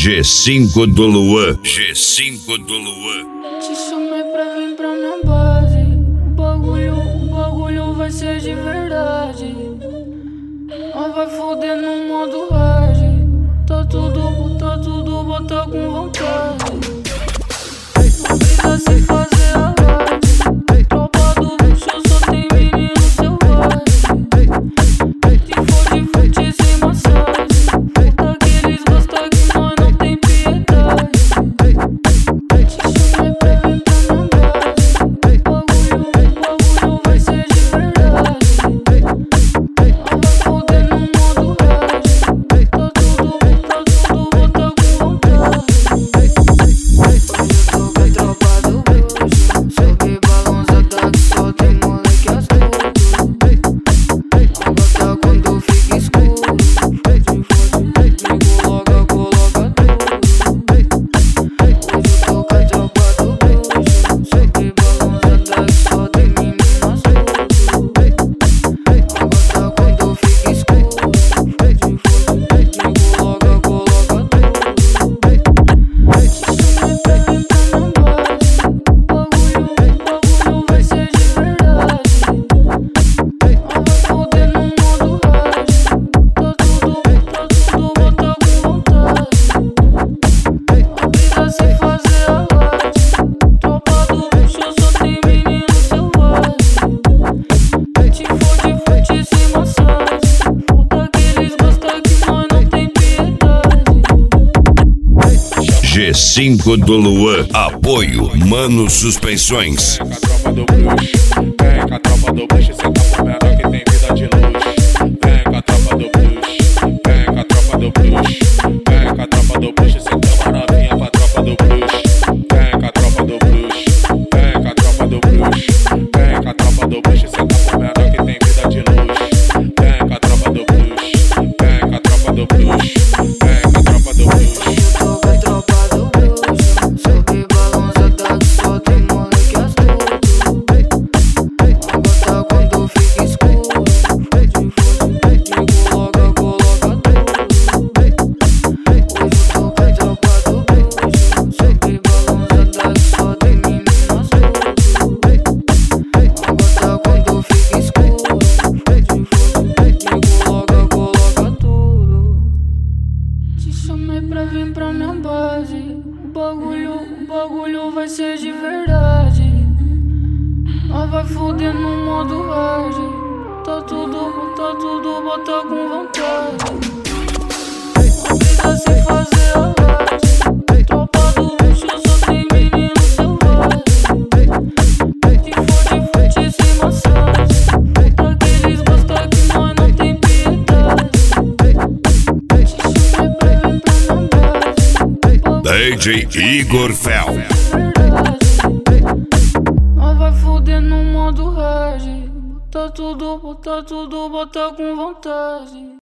G5 do Luan. G5 do Luan. Te chamei pra vir pra minha base. O bagulho vai ser de verdade. Nós vai foder no modo hard. Tá tudo, bota com vontade. Não precisa se fazer a live. Tropa do bicho, só tem menino selvagem. Se for de fute sem massagem, puta que eles gostam que nós não tem piedade. Te chamei pra vir pra minha base. O bagulho vai ser de verdade. Nós vai foder no modo hard. Tá tudo, bota com vontade. Hoje eu tô com a tropa do bruxo. Sobe balançada que só tem moleque astuto. Agora quando fica escuro, coloca tudo. Hoje eu tô com a tropa do bruxo. Sobe balançada que só tem menino astuto. Agora quando fica escuro, coloca tudo. Te chamei pra vir pra minha base. O bagulho vai ser de verdade. Nós vai foder no modo hard. Tá tudo, bota com vontade. Não precisa se fazer a live. Tropa do bicho, só tem menino selvagem. Se for de fute sem massagem, puta que eles gostam que nós não tem piedade. G5 do Luan. Apoio Mano Suspensões. Vem com a tropa do bruxo, cê tá com menor que tem vida de luxo. Vem com a tropa do bruxo, vem com a tropa do bruxo. Vem com a tropa do bruxo, cê tá uma novinha pra tropa do bruxo. Vem com a tropa do bruxo, vem com a tropa do bruxo. Vem com a tropa do bruxo, cê tá com menor que tem vida de luxo. Vem com a tropa do bruxo, vem com a tropa do bruxo. Vem com a tropa do bruxo. Eu tô com a tropa do bruxo. Sobe balançada que só tem moleque astuto. Agora quando fica escuro, coloca tudo. Hoje eu tô com a tropa do bruxo. Sobe balançada que só tem menino astuto. Agora quando fica escuro, coloca tudo. Te chamei pra vir pra minha base. O bagulho vai ser de verdade. Nós vai foder no modo hard. Tá tudo, bota com vontade. Não precisa se fazer a live. Tropa do bicho, só tem menino selvagem. Se for de fute sem massagem, puta que eles gostam que nós não tem piedade. Te chamei pra vir pra minha base. DJ Igor Fel. Nós vai foder no modo hard. Tá tudo, bota com vontade.